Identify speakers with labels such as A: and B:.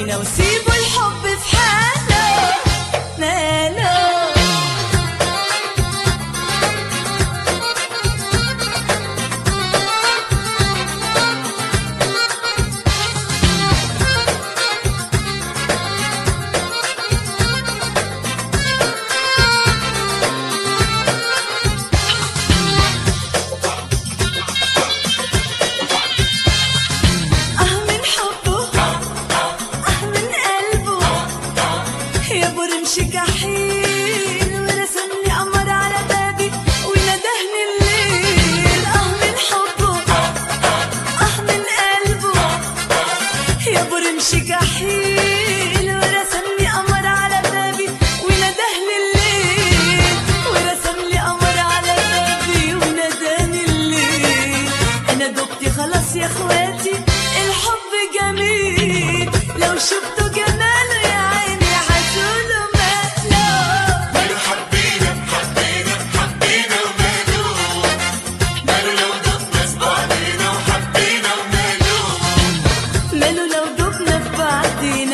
A: بينا وسيبوا الحب في حاله ماله. جحيل ورسمني قمر على بابي وندهني الليل. من حبه من قلبه يا برمش جحيل ورسمني قمر على بابي وندهني الليل. ورسمني قمر على بابي وندهني الليل. انا دبت خلاص يا اخواتي الحب جميل لو شفتوا جماله يا عيني حسونه لو دبنا في بعضينا